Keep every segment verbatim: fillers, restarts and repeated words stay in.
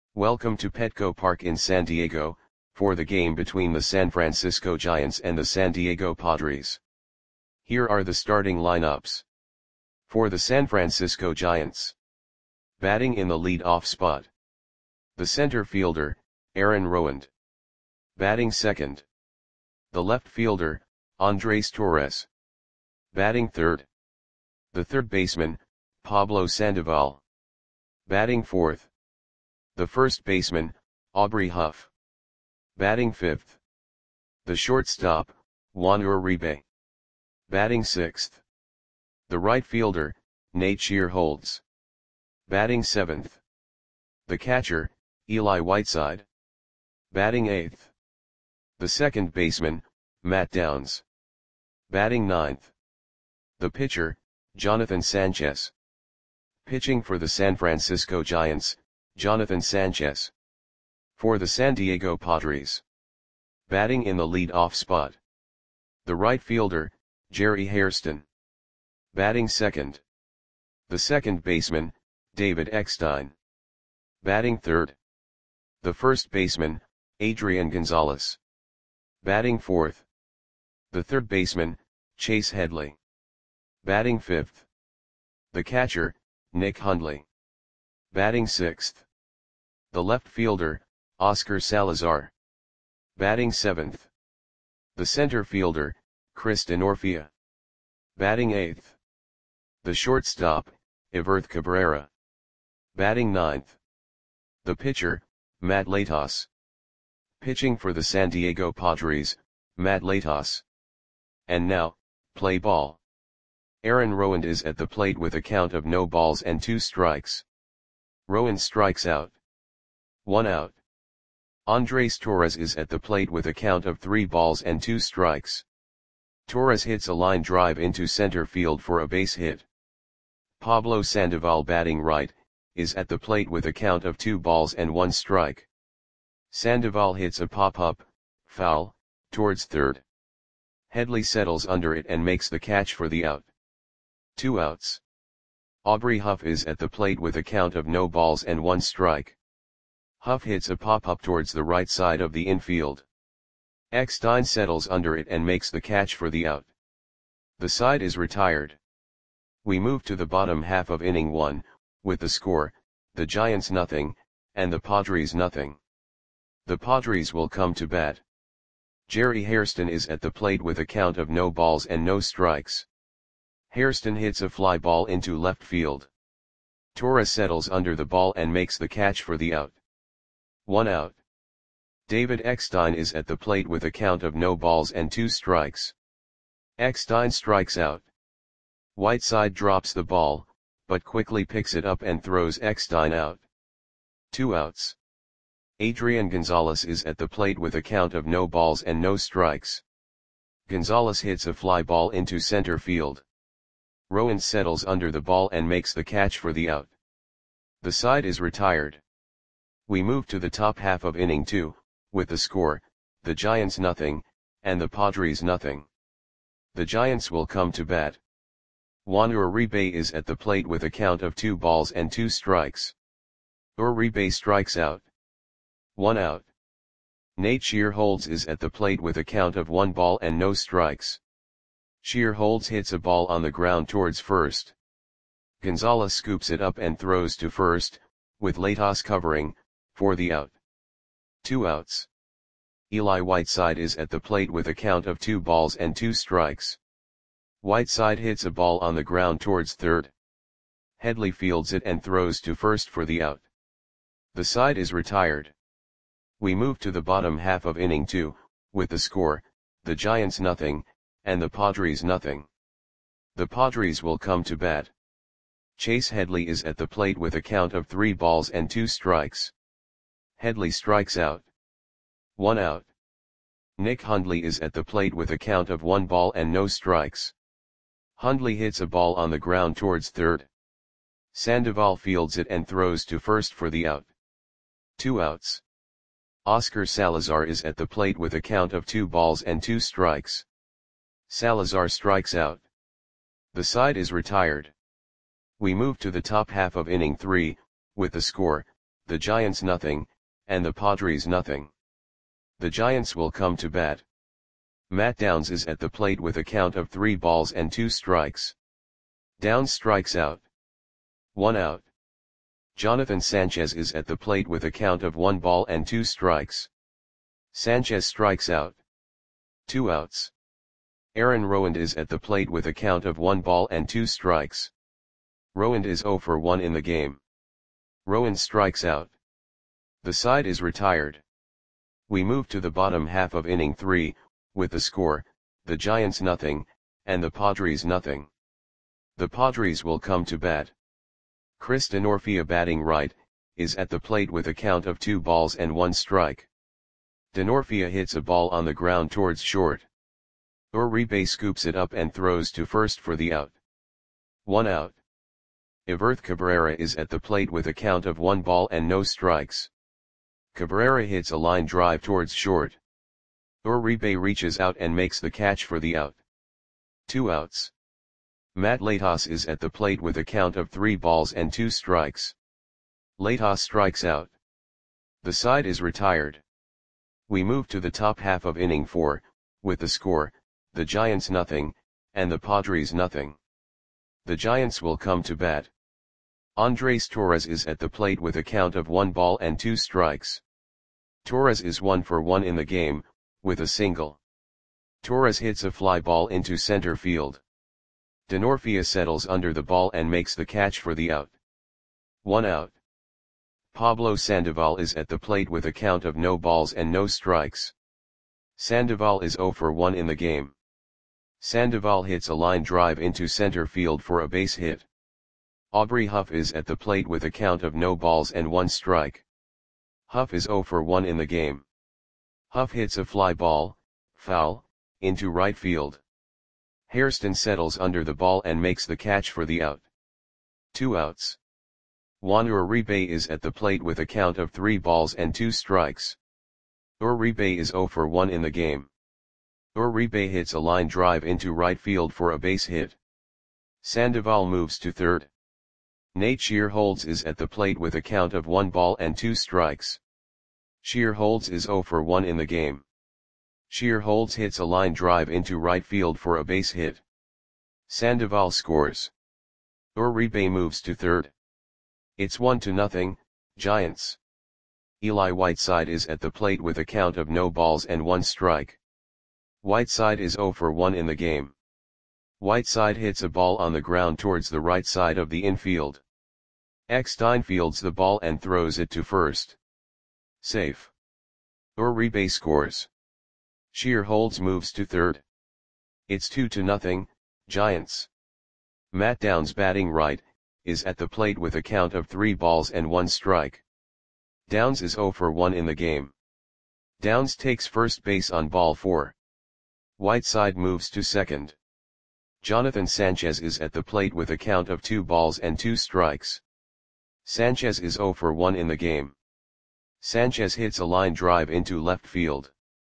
Welcome to Petco Park in San Diego, for the game between the San Francisco Giants and the San Diego Padres. Here are the starting lineups. For the San Francisco Giants. Batting in the lead-off spot. The center fielder, Aaron Rowand. Batting second. The left fielder, Andres Torres. Batting third. The third baseman, Pablo Sandoval. Batting fourth. The first baseman, Aubrey Huff. Batting fifth. The shortstop, Juan Uribe. Batting sixth. The right fielder, Nate Shearholtz. Batting seventh. The catcher, Eli Whiteside. Batting eighth. The second baseman, Matt Downs. Batting ninth. The pitcher, Jonathan Sanchez. Pitching for the San Francisco Giants, Jonathan Sanchez. For the San Diego Padres. Batting in the lead-off spot. The right fielder, Jerry Hairston. Batting second. The second baseman, David Eckstein. Batting third. The first baseman, Adrian Gonzalez. Batting fourth. The third baseman, Chase Headley. Batting fifth. The catcher, Nick Hundley. Batting sixth. The left fielder, Oscar Salazar. Batting seventh. The center fielder, Chris Denorfia. Batting eighth. The shortstop, Everth Cabrera. Batting ninth. The pitcher, Matt Latos. Pitching for the San Diego Padres, Matt Latos. And now, play ball. Aaron Rowand is at the plate with a count of no balls and two strikes. Rowand strikes out. One out. Andres Torres is at the plate with a count of three balls and two strikes. Torres hits a line drive into center field for a base hit. Pablo Sandoval, batting right, is at the plate with a count of two balls and one strike. Sandoval hits a pop-up, foul, towards third. Headley settles under it and makes the catch for the out. Two outs. Aubrey Huff is at the plate with a count of no balls and one strike. Huff hits a pop-up towards the right side of the infield. Eckstein settles under it and makes the catch for the out. The side is retired. We move to the bottom half of inning one, with the score, the Giants nothing, and the Padres nothing. The Padres will come to bat. Jerry Hairston is at the plate with a count of no balls and no strikes. Hairston hits a fly ball into left field. Torres settles under the ball and makes the catch for the out. One out. David Eckstein is at the plate with a count of no balls and two strikes. Eckstein strikes out. Whiteside drops the ball, but quickly picks it up and throws Eckstein out. Two outs. Adrian Gonzalez is at the plate with a count of no balls and no strikes. Gonzalez hits a fly ball into center field. Rowand settles under the ball and makes the catch for the out. The side is retired. We move to the top half of inning two, with the score, the Giants nothing, and the Padres nothing. The Giants will come to bat. Juan Uribe is at the plate with a count of two balls and two strikes. Uribe strikes out. One out. Nate Shearholtz is at the plate with a count of one ball and no strikes. Shearholtz hits a ball on the ground towards first. Gonzalez scoops it up and throws to first, with Latos covering, for the out. Two outs. Eli Whiteside is at the plate with a count of two balls and two strikes. Whiteside hits a ball on the ground towards third. Headley fields it and throws to first for the out. The side is retired. We move to the bottom half of inning two, with the score, the Giants nothing, and the Padres nothing. The Padres will come to bat. Chase Headley is at the plate with a count of three balls and two strikes. Headley strikes out. One out. Nick Hundley is at the plate with a count of one ball and no strikes. Hundley hits a ball on the ground towards third. Sandoval fields it and throws to first for the out. Two outs. Oscar Salazar is at the plate with a count of two balls and two strikes. Salazar strikes out. The side is retired. We move to the top half of inning three, with the score, the Giants nothing, and the Padres nothing. The Giants will come to bat. Matt Downs is at the plate with a count of three balls and two strikes. Downs strikes out. One out. Jonathan Sanchez is at the plate with a count of one ball and two strikes. Sanchez strikes out. Two outs. Aaron Rowand is at the plate with a count of one ball and two strikes. Rowand is zero for one in the game. Rowand strikes out. The side is retired. We move to the bottom half of inning three, with the score, the Giants nothing, and the Padres nothing. The Padres will come to bat. Chris Denorfia, batting right, is at the plate with a count of two balls and one strike. Denorfia hits a ball on the ground towards short. Uribe scoops it up and throws to first for the out. One out. Everth Cabrera is at the plate with a count of one ball and no strikes. Cabrera hits a line drive towards short. Uribe reaches out and makes the catch for the out. Two outs. Matt Latos is at the plate with a count of three balls and two strikes. Latos strikes out. The side is retired. We move to the top half of inning four, with the score, the Giants nothing, and the Padres nothing. The Giants will come to bat. Andres Torres is at the plate with a count of one ball and two strikes. Torres is one for one in the game, with a single. Torres hits a fly ball into center field. Denorfia settles under the ball and makes the catch for the out. One out. Pablo Sandoval is at the plate with a count of no balls and no strikes. Sandoval is zero for one in the game. Sandoval hits a line drive into center field for a base hit. Aubrey Huff is at the plate with a count of no balls and one strike. Huff is zero for one in the game. Huff hits a fly ball, foul, into right field. Hairston settles under the ball and makes the catch for the out. Two outs. Juan Uribe is at the plate with a count of three balls and two strikes. Uribe is zero for one in the game. Uribe hits a line drive into right field for a base hit. Sandoval moves to third. Nate Shearholtz is at the plate with a count of one ball and two strikes. Shearholtz is zero for one in the game. Shearholtz hits a line drive into right field for a base hit. Sandoval scores. Uribe moves to third. It's one to nothing, Giants. Eli Whiteside is at the plate with a count of no balls and one strike. Whiteside is zero for one in the game. Whiteside hits a ball on the ground towards the right side of the infield. Eckstein fields the ball and throws it to first. Safe. Uribe scores. Shearholtz moves to third. It's two to nothing, Giants. Matt Downs, batting right, is at the plate with a count of three balls and one strike. Downs is zero for one in the game. Downs takes first base on ball four. Whiteside moves to second. Jonathan Sanchez is at the plate with a count of two balls and two strikes. Sanchez is zero for one in the game. Sanchez hits a line drive into left field.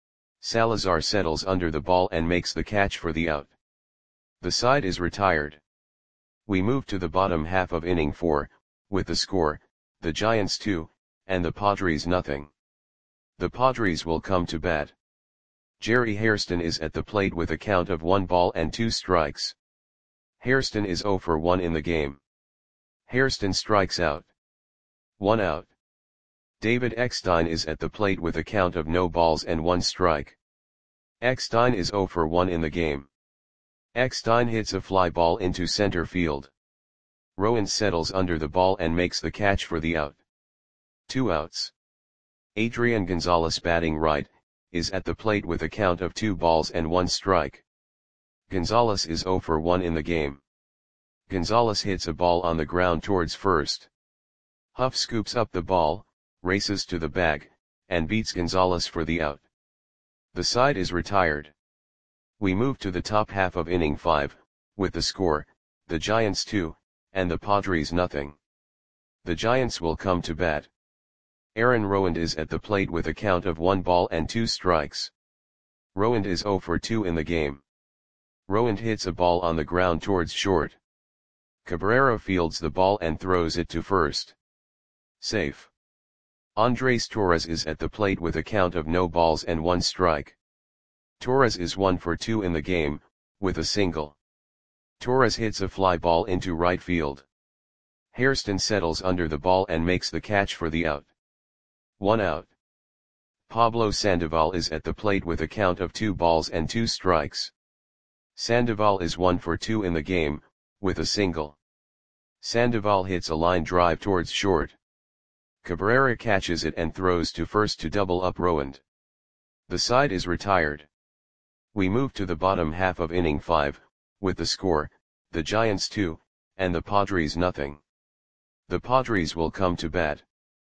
Salazar settles under the ball and makes the catch for the out. The side is retired. We move to the bottom half of inning four, with the score, the Giants two, and the Padres nothing. The Padres will come to bat. Jerry Hairston is at the plate with a count of one ball and two strikes. Hairston is zero for one in the game. Hairston strikes out. One out. David Eckstein is at the plate with a count of no balls and one strike. Eckstein is zero for one in the game. Eckstein hits a fly ball into center field. Rowan settles under the ball and makes the catch for the out. Two outs. Adrian Gonzalez, batting right, is at the plate with a count of two balls and one strike. Gonzalez is zero for one in the game. Gonzalez hits a ball on the ground towards first. Huff scoops up the ball, races to the bag, and beats Gonzalez for the out. The side is retired. We move to the top half of inning five, with the score, the Giants two, and the Padres nothing. The Giants will come to bat. Aaron Rowand is at the plate with a count of one ball and two strikes. Rowand is zero for two in the game. Rowand hits a ball on the ground towards short. Cabrera fields the ball and throws it to first. Safe. Andres Torres is at the plate with a count of no balls and one strike. Torres is one for two in the game, with a single. Torres hits a fly ball into right field. Hairston settles under the ball and makes the catch for the out. One out. Pablo Sandoval is at the plate with a count of two balls and two strikes. Sandoval is one for two in the game, with a single. Sandoval hits a line drive towards short. Cabrera catches it and throws to first to double up Rowand. The side is retired. We move to the bottom half of inning five, with the score, the Giants two, and the Padres nothing. The Padres will come to bat.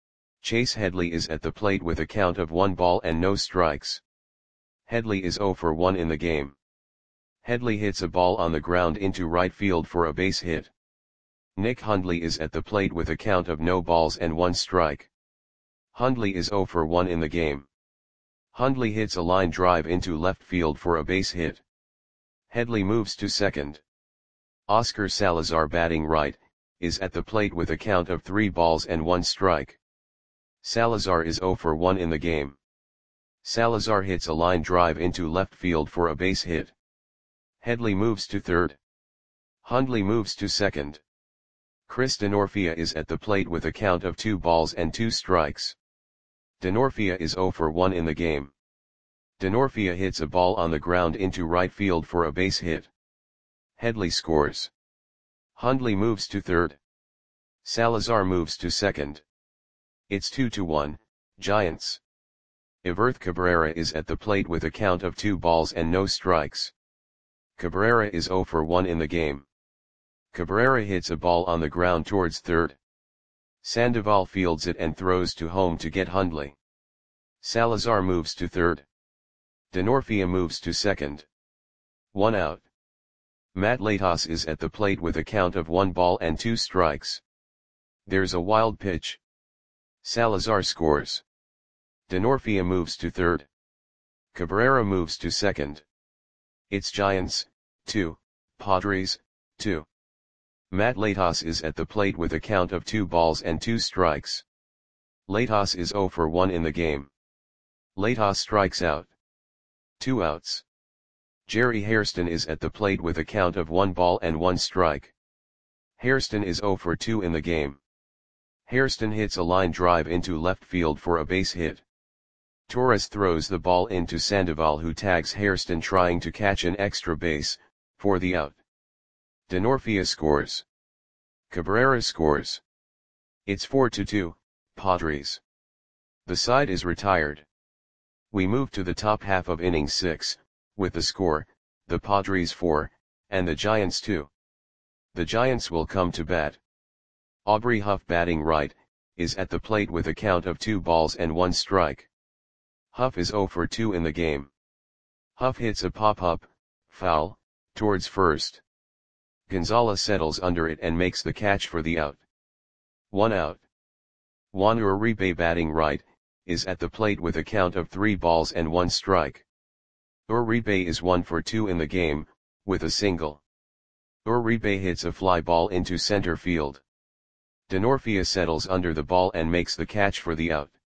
Chase Headley is at the plate with a count of one ball and no strikes. Headley is zero for one in the game. Headley hits a ball on the ground into right field for a base hit. Nick Hundley is at the plate with a count of no balls and one strike. Hundley is zero for one in the game. Hundley hits a line drive into left field for a base hit. Headley moves to second. Oscar Salazar, batting right, is at the plate with a count of three balls and one strike. Salazar is zero for one in the game. Salazar hits a line drive into left field for a base hit. Headley moves to third. Hundley moves to second. Chris Denorfia is at the plate with a count of two balls and two strikes. Denorfia is zero for one in the game. Denorfia hits a ball on the ground into right field for a base hit. Headley scores. Hundley moves to third. Salazar moves to second. It's two to one, Giants. Everth Cabrera is at the plate with a count of two balls and no strikes. Cabrera is zero for one in the game. Cabrera hits a ball on the ground towards third. Sandoval fields it and throws to home to get Hundley. Salazar moves to third. Denorfia moves to second. One out. Matt Latos is at the plate with a count of one ball and two strikes. There's a wild pitch. Salazar scores. Denorfia moves to third. Cabrera moves to second. It's Giants, two, Padres, two. Matt Latos is at the plate with a count of two balls and two strikes. Latos is zero for one in the game. Latos strikes out. Two outs. Jerry Hairston is at the plate with a count of one ball and one strike. Hairston is zero for two in the game. Hairston hits a line drive into left field for a base hit. Torres throws the ball into Sandoval, who tags Hairston trying to catch an extra base, for the out. Denorfia scores. Cabrera scores. It's four to two, Padres. The side is retired. We move to the top half of inning six, with the score, the Padres four, and the Giants two. The Giants will come to bat. Aubrey Huff, batting right, is at the plate with a count of two balls and one strike. Huff is zero for two in the game. Huff hits a pop-up, foul, towards first. Gonzalez settles under it and makes the catch for the out. One out. Juan Uribe, batting right, is at the plate with a count of three balls and one strike. Uribe is one for two in the game, with a single. Uribe hits a fly ball into center field. Denorfia settles under the ball and makes the catch for the out.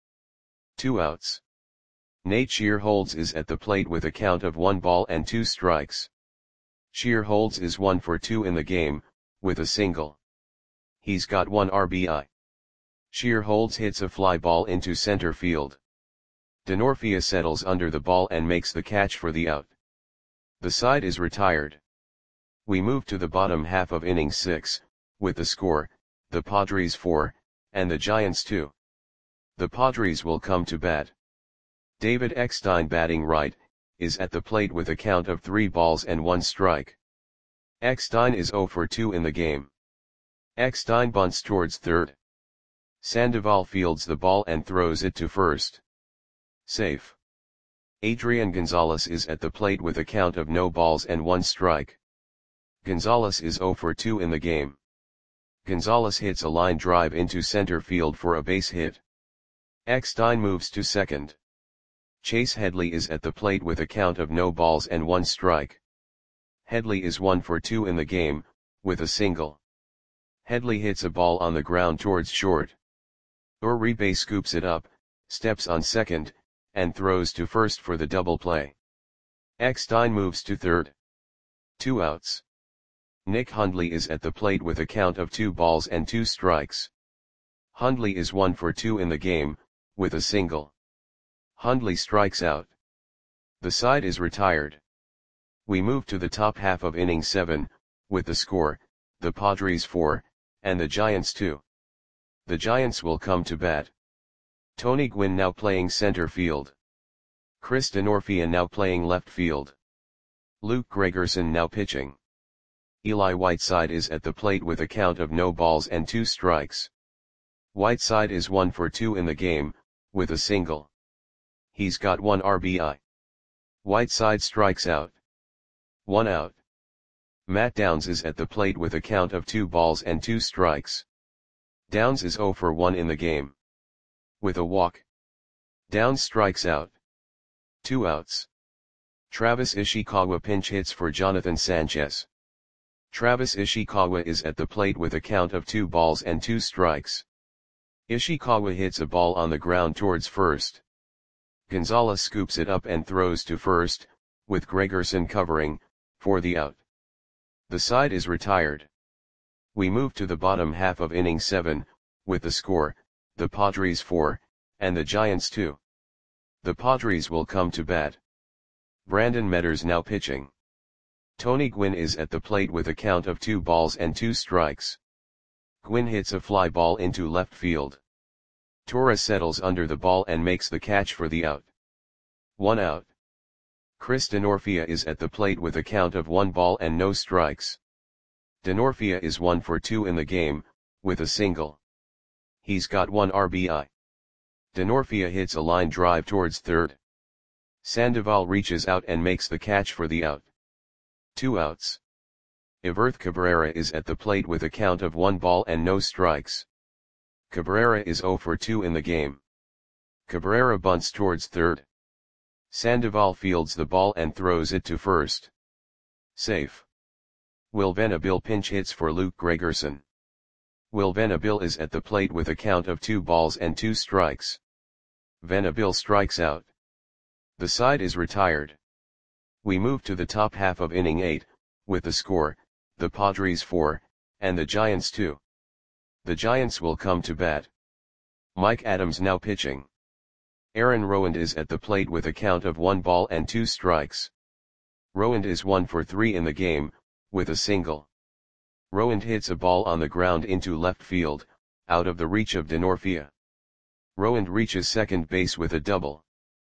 Two outs. Nate Shearholds is at the plate with a count of one ball and two strikes. Shearholds is one for two in the game, with a single. He's got one R B I. Shearholds hits a fly ball into center field. Denorfia settles under the ball and makes the catch for the out. The side is retired. We move to the bottom half of inning six, with the score, the Padres four, and the Giants two. The Padres will come to bat. David Eckstein, batting right, is at the plate with a count of three balls and one strike. Eckstein is zero for two in the game. Eckstein bunts towards third. Sandoval fields the ball and throws it to first. Safe. Adrian Gonzalez is at the plate with a count of no balls and one strike. Gonzalez is zero for two in the game. Gonzalez hits a line drive into center field for a base hit. Eckstein moves to second. Chase Headley is at the plate with a count of no balls and one strike. Headley is one for two in the game, with a single. Headley hits a ball on the ground towards short. Uribe scoops it up, steps on second, and throws to first for the double play. Eckstein moves to third. Two outs. Nick Hundley is at the plate with a count of two balls and two strikes. Hundley is one for two in the game, with a single. Hundley strikes out. The side is retired. We move to the top half of inning seven, with the score, the Padres four, and the Giants two. The Giants will come to bat. Tony Gwynn now playing center field. Chris Denorfia now playing left field. Luke Gregerson now pitching. Eli Whiteside is at the plate with a count of no balls and two strikes. Whiteside is one for two in the game, with a single. He's got one R B I. Whiteside strikes out. One out. Matt Downs is at the plate with a count of two balls and two strikes. Downs is zero for one in the game. With a walk. Downs strikes out. Two outs. Travis Ishikawa pinch hits for Jonathan Sanchez. Travis Ishikawa is at the plate with a count of two balls and two strikes. Ishikawa hits a ball on the ground towards first. Gonzalez scoops it up and throws to first, with Gregerson covering, for the out. The side is retired. We move to the bottom half of inning seven, with the score, the Padres four, and the Giants two. The Padres will come to bat. Brandon Metters now pitching. Tony Gwynn is at the plate with a count of two balls and two strikes. Gwynn hits a fly ball into left field. Torres settles under the ball and makes the catch for the out. One out. Chris Denorfia is at the plate with a count of one ball and no strikes. Denorfia is one for two in the game, with a single. He's got one R B I. Denorfia hits a line drive towards third. Sandoval reaches out and makes the catch for the out. Two outs. Iverth Cabrera is at the plate with a count of one ball and no strikes. Cabrera is zero for two in the game. Cabrera bunts towards third. Sandoval fields the ball and throws it to first. Safe. Will Venable pinch hits for Luke Gregerson. Will Venable is at the plate with a count of two balls and two strikes. Venable strikes out. The side is retired. We move to the top half of inning eight, with the score, the Padres four, and the Giants two. The Giants will come to bat. Mike Adams now pitching. Aaron Rowand is at the plate with a count of one ball and two strikes. Rowand is one for three in the game, with a single. Rowand hits a ball on the ground into left field, out of the reach of Denorfia. Rowand reaches second base with a double.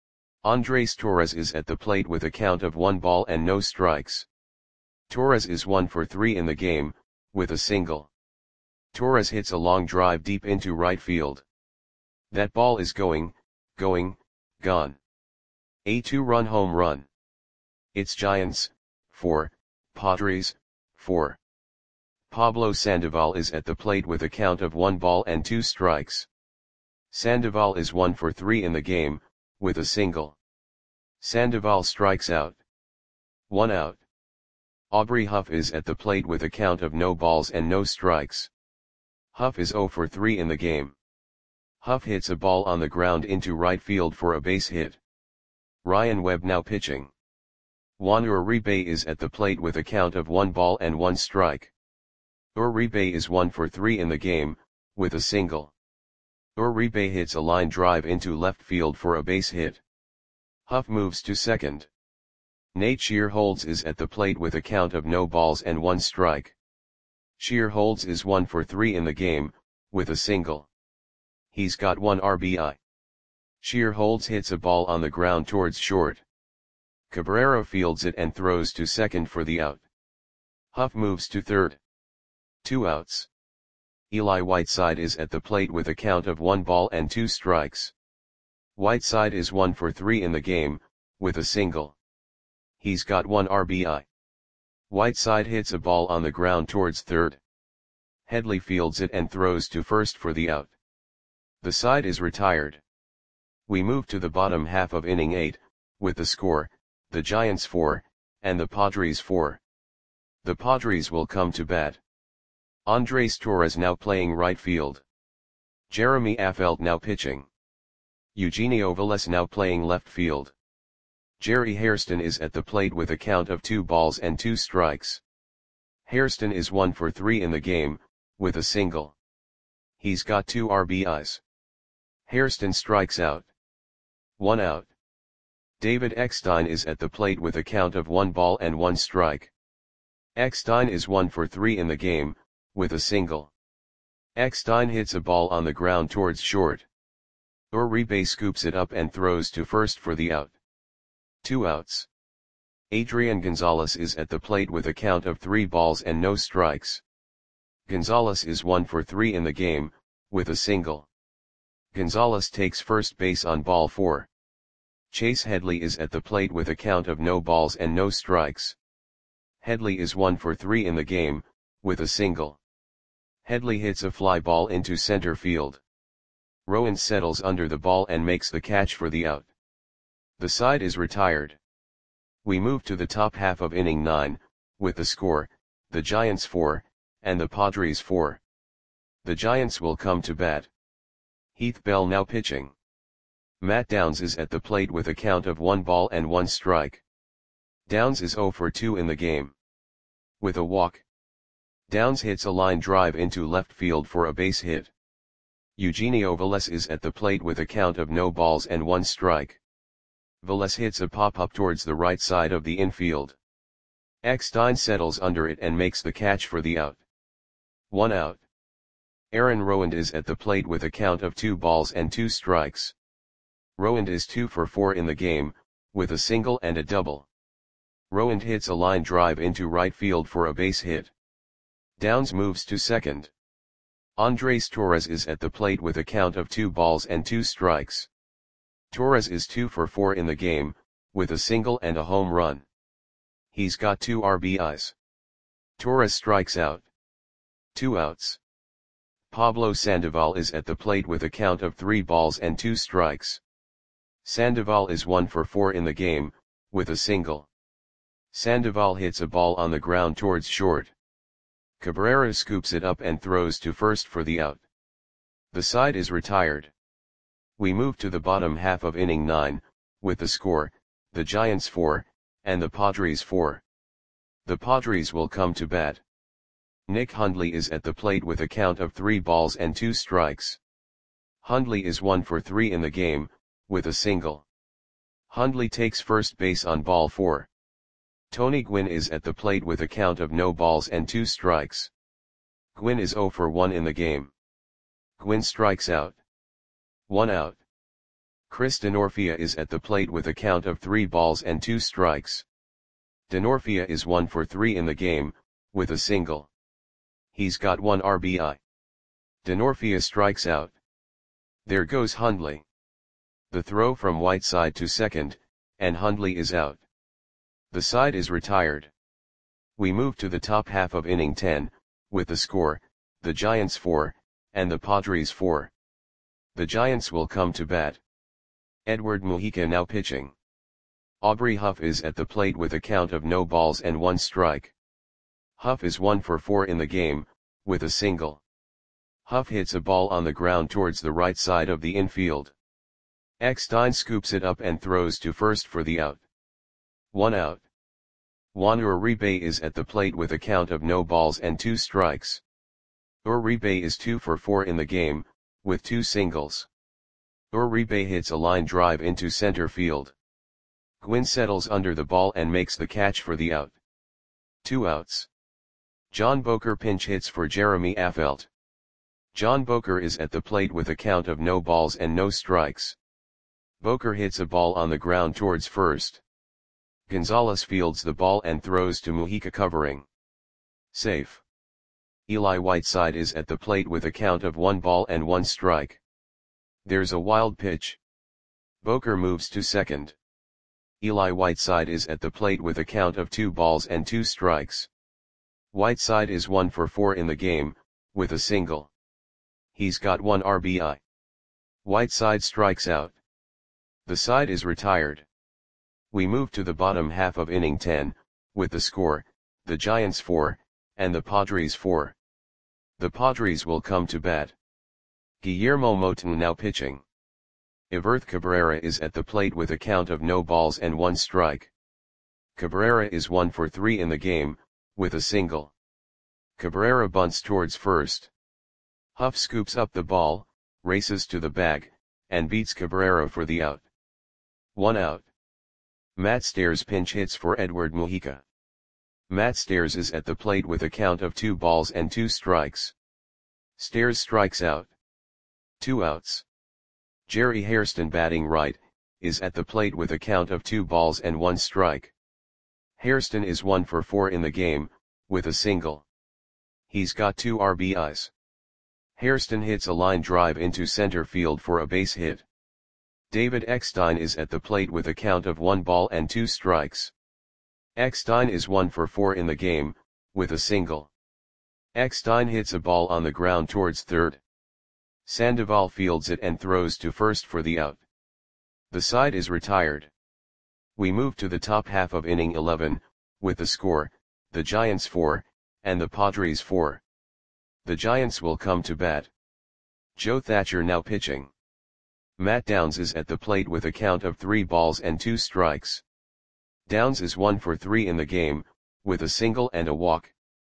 Andres Torres is at the plate with a count of one ball and no strikes. Torres is one for three in the game, with a single. Torres hits a long drive deep into right field. That ball is going, going, gone. A two-run home run. It's Giants, four, Padres, four. Pablo Sandoval is at the plate with a count of one ball and two strikes. Sandoval is one for three in the game, with a single. Sandoval strikes out. One out. Aubrey Huff is at the plate with a count of no balls and no strikes. Huff is zero for three in the game. Huff hits a ball on the ground into right field for a base hit. Ryan Webb now pitching. Juan Uribe is at the plate with a count of one ball and one strike. Uribe is one for three in the game, with a single. Uribe hits a line drive into left field for a base hit. Huff moves to second. Nate Shearholtz is at the plate with a count of no balls and one strike. Shearholtz is one for three in the game, with a single. He's got one R B I. Shearholtz hits a ball on the ground towards short. Cabrera fields it and throws to second for the out. Huff moves to third. Two outs. Eli Whiteside is at the plate with a count of one ball and two strikes. Whiteside is one for three in the game, with a single. He's got one R B I. Whiteside hits a ball on the ground towards third. Headley fields it and throws to first for the out. The side is retired. We move to the bottom half of inning eight, with the score, the Giants four, and the Padres four. The Padres will come to bat. Andres Torres now playing right field. Jeremy Affeldt now pitching. Eugenio Velez now playing left field. Jerry Hairston is at the plate with a count of two balls and two strikes. Hairston is one for three in the game, with a single. He's got two R B Is. Hairston strikes out. One out. David Eckstein is at the plate with a count of one ball and one strike. Eckstein is one for three in the game, with a single. Eckstein hits a ball on the ground towards short. Uribe scoops it up and throws to first for the out. Two outs. Adrian Gonzalez is at the plate with a count of three balls and no strikes. Gonzalez is one for three in the game, with a single. Gonzalez takes first base on ball four. Chase Headley is at the plate with a count of no balls and no strikes. Headley is one for three in the game, with a single. Headley hits a fly ball into center field. Rowan settles under the ball and makes the catch for the out. The side is retired. We move to the top half of inning nine, with the score, the Giants four, and the Padres four. The Giants will come to bat. Heath Bell now pitching. Matt Downs is at the plate with a count of one ball and one strike. Downs is zero for two in the game. With a walk. Downs hits a line drive into left field for a base hit. Eugenio Velez is at the plate with a count of no balls and one strike. Velez hits a pop-up towards the right side of the infield. Eckstein settles under it and makes the catch for the out. One out. Aaron Rowand is at the plate with a count of two balls and two strikes. Rowand is two for four in the game, with a single and a double. Rowand hits a line drive into right field for a base hit. Downs moves to second. Andres Torres is at the plate with a count of two balls and two strikes. Torres is two for four in the game, with a single and a home run. He's got two R B Is. Torres strikes out. Two outs. Pablo Sandoval is at the plate with a count of three balls and two strikes. Sandoval is one for four in the game, with a single. Sandoval hits a ball on the ground towards short. Cabrera scoops it up and throws to first for the out. The side is retired. We move to the bottom half of inning nine, with the score, the Giants four, and the Padres four. The Padres will come to bat. Nick Hundley is at the plate with a count of three balls and two strikes. Hundley is one for three in the game, with a single. Hundley takes first base on ball four. Tony Gwynn is at the plate with a count of no balls and two strikes. Gwynn is zero for one in the game. Gwynn strikes out. One out. Chris Denorfia is at the plate with a count of three balls and two strikes. Denorfia is one for three in the game, with a single. He's got one R B I. Denorfia strikes out. There goes Hundley. The throw from Whiteside to second, and Hundley is out. The side is retired. We move to the top half of inning ten, with the score, the Giants four, and the Padres four. The Giants will come to bat. Edward Mujica now pitching. Aubrey Huff is at the plate with a count of no balls and one strike. Huff is one for four in the game, with a single. Huff hits a ball on the ground towards the right side of the infield. Eckstein scoops it up and throws to first for the out. One out. Juan Uribe is at the plate with a count of no balls and two strikes. Uribe is two for four in the game, with two singles. Uribe hits a line drive into center field. Gwynn settles under the ball and makes the catch for the out. Two outs. John Boker pinch hits for Jeremy Affeldt. John Boker is at the plate with a count of no balls and no strikes. Boker hits a ball on the ground towards first. Gonzalez fields the ball and throws to Mujica covering. Safe. Eli Whiteside is at the plate with a count of one ball and one strike. There's a wild pitch. Boker moves to second. Eli Whiteside is at the plate with a count of two balls and two strikes. Whiteside is one for four in the game, with a single. He's got one R B I. Whiteside strikes out. The side is retired. We move to the bottom half of inning ten, with the score, the Giants four, and the Padres four. The Padres will come to bat. Guillermo Moton now pitching. Everth Cabrera is at the plate with a count of no balls and one strike. Cabrera is one for three in the game, with a single. Cabrera bunts towards first. Huff scoops up the ball, races to the bag, and beats Cabrera for the out. One out. Matt Stairs pinch hits for Edward Mujica. Matt Stairs is at the plate with a count of two balls and two strikes. Stairs strikes out. Two outs. Jerry Hairston batting right, is at the plate with a count of two balls and one strike. Hairston is one for four in the game, with a single. He's got two R B Is. Hairston hits a line drive into center field for a base hit. David Eckstein is at the plate with a count of one ball and two strikes. Eckstein is one for four in the game, with a single. Eckstein hits a ball on the ground towards third. Sandoval fields it and throws to first for the out. The side is retired. We move to the top half of inning eleven, with the score, the Giants four, and the Padres four. The Giants will come to bat. Joe Thatcher now pitching. Matt Downs is at the plate with a count of three balls and two strikes. Downs is one for three in the game, with a single and a walk.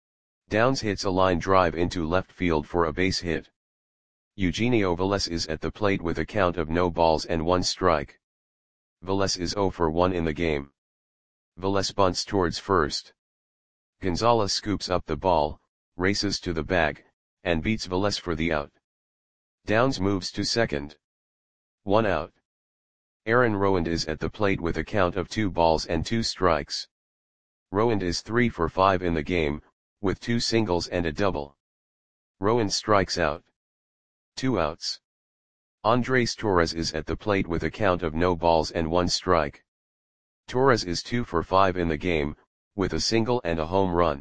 Downs hits a line drive into left field for a base hit. Eugenio Velez is at the plate with a count of no balls and one strike. Velez is zero for one in the game. Velez bunts towards first. Gonzalez scoops up the ball, races to the bag, and beats Velez for the out. Downs moves to second. One out. Aaron Rowand is at the plate with a count of two balls and two strikes. Rowand is three for five in the game, with two singles and a double. Rowand strikes out. Two outs. Andres Torres is at the plate with a count of no balls and one strike. Torres is two for five in the game, with a single and a home run.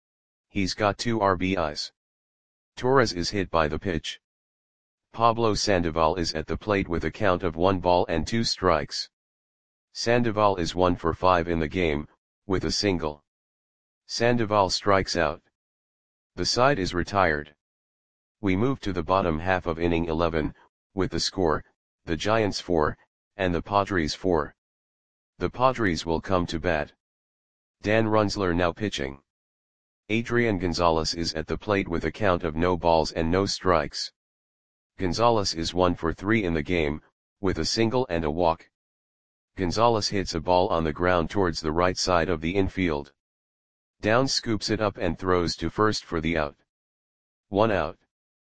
He's got two R B Is. Torres is hit by the pitch. Pablo Sandoval is at the plate with a count of one ball and two strikes. Sandoval is one for five in the game, with a single. Sandoval strikes out. The side is retired. We move to the bottom half of inning eleven, with the score, the Giants four, and the Padres four. The Padres will come to bat. Dan Runzler now pitching. Adrian Gonzalez is at the plate with a count of no balls and no strikes. Gonzalez is one for three in the game, with a single and a walk. Gonzalez hits a ball on the ground towards the right side of the infield. Downs scoops it up and throws to first for the out. One out.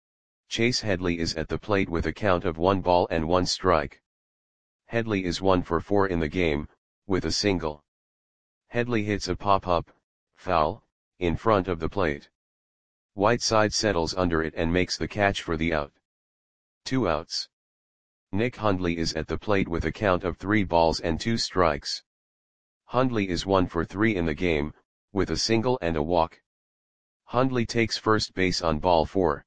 Chase Headley is at the plate with a count of one ball and one strike. Headley is one for four in the game, with a single. Headley hits a pop-up, foul, in front of the plate. Whiteside settles under it and makes the catch for the out. Two outs. Nick Hundley is at the plate with a count of three balls and two strikes. Hundley is one for three in the game, with a single and a walk. Hundley takes first base on ball four.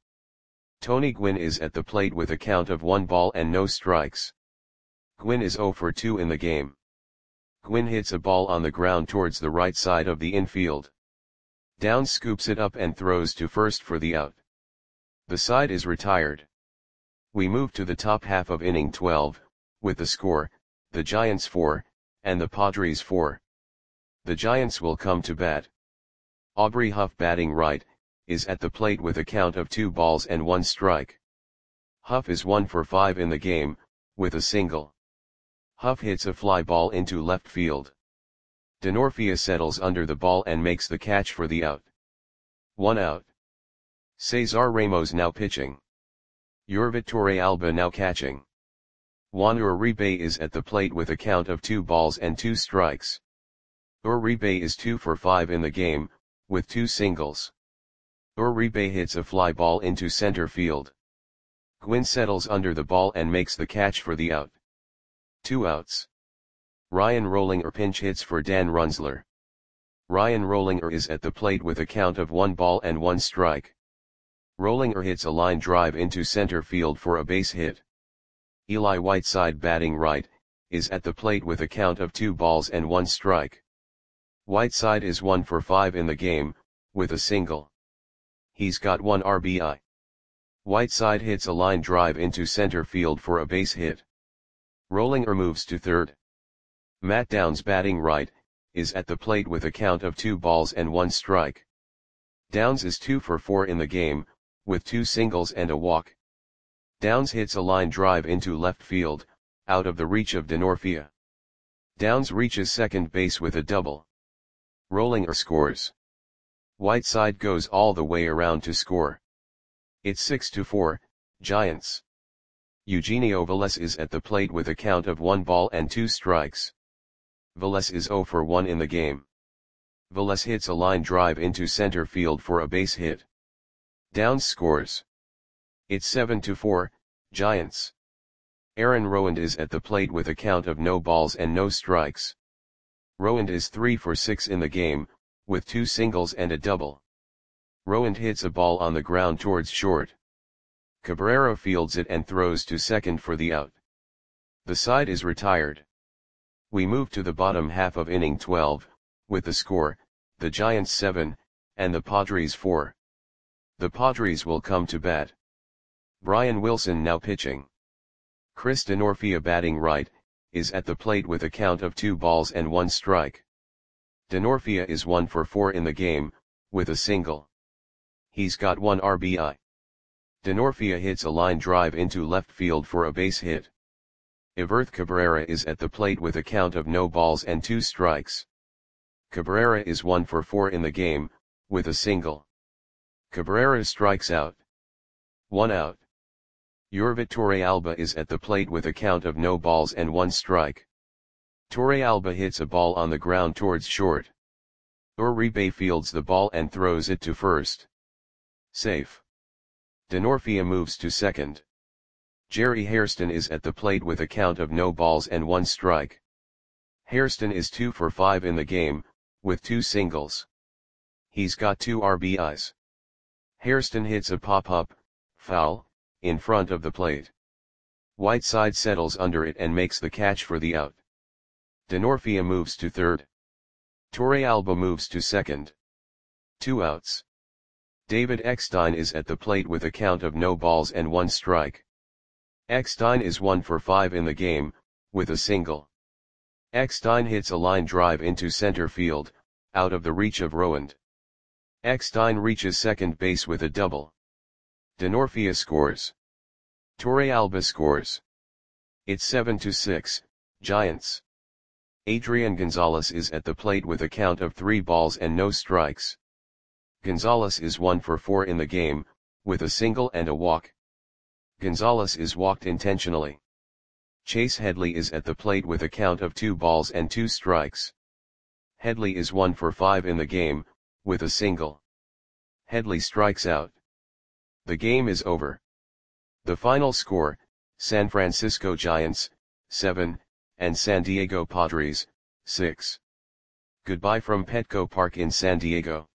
Tony Gwynn is at the plate with a count of one ball and no strikes. Gwynn is zero for two in the game. Gwynn hits a ball on the ground towards the right side of the infield. Downs scoops it up and throws to first for the out. The side is retired. We move to the top half of inning twelve, with the score, the Giants four, and the Padres four. The Giants will come to bat. Aubrey Huff batting right, is at the plate with a count of two balls and one strike. Huff is one for five in the game, with a single. Huff hits a fly ball into left field. Denorfia settles under the ball and makes the catch for the out. One out. Cesar Ramos now pitching. Yorvit Torrealba now catching. Juan Uribe is at the plate with a count of two balls and two strikes. Uribe is two for five in the game, with two singles. Uribe hits a fly ball into center field. Gwynn settles under the ball and makes the catch for the out. Two outs. Ryan Rollinger pinch hits for Dan Runzler. Ryan Rollinger is at the plate with a count of one ball and one strike. Rollinger hits a line drive into center field for a base hit. Eli Whiteside batting right, is at the plate with a count of two balls and one strike. Whiteside is one for five in the game, with a single. He's got one R B I. Whiteside hits a line drive into center field for a base hit. Rollinger moves to third. Matt Downs, batting right, is at the plate with a count of two balls and one strike. Downs is two for four in the game, with two singles and a walk. Downs hits a line drive into left field, out of the reach of Denorfia. Downs reaches second base with a double. Rollinger scores. Whiteside goes all the way around to score. It's six to four, Giants. Eugenio Velez is at the plate with a count of one ball and two strikes. Velez is zero for one in the game. Velez hits a line drive into center field for a base hit. Downs scores. It's seven to four, Giants. Aaron Rowand is at the plate with a count of no balls and no strikes. Rowand is three for six in the game, with two singles and a double. Rowand hits a ball on the ground towards short. Cabrera fields it and throws to second for the out. The side is retired. We move to the bottom half of inning twelve, with the score, the Giants seven, and the Padres four. The Padres will come to bat. Brian Wilson now pitching. Chris Denorfia, batting right, is at the plate with a count of two balls and one strike. Denorfia is one for four in the game, with a single. He's got one R B I. Denorfia hits a line drive into left field for a base hit. Everth Cabrera is at the plate with a count of no balls and two strikes. Cabrera is one for four in the game, with a single. Cabrera strikes out. One out. Yorvit Torrealba is at the plate with a count of no balls and one strike. Torrealba hits a ball on the ground towards short. Uribe fields the ball and throws it to first. Safe. Denorfia moves to second. Jerry Hairston is at the plate with a count of no balls and one strike. Hairston is two for five in the game, with two singles. He's got two R B Is. Hairston hits a pop-up, foul, in front of the plate. Whiteside settles under it and makes the catch for the out. Denorfia moves to third. Torrealba moves to second. Two outs. David Eckstein is at the plate with a count of no balls and one strike. Eckstein is one for five in the game, with a single. Eckstein hits a line drive into center field, out of the reach of Rowand. Eckstein reaches second base with a double. Denorfia scores. Torrealba scores. It's seven to six, Giants. Adrian Gonzalez is at the plate with a count of three balls and no strikes. Gonzalez is one for four in the game, with a single and a walk. Gonzalez is walked intentionally. Chase Headley is at the plate with a count of two balls and two strikes. Headley is one for five in the game, with a single. Headley strikes out. The game is over. The final score, San Francisco Giants, seven, and San Diego Padres, six. Goodbye from Petco Park in San Diego.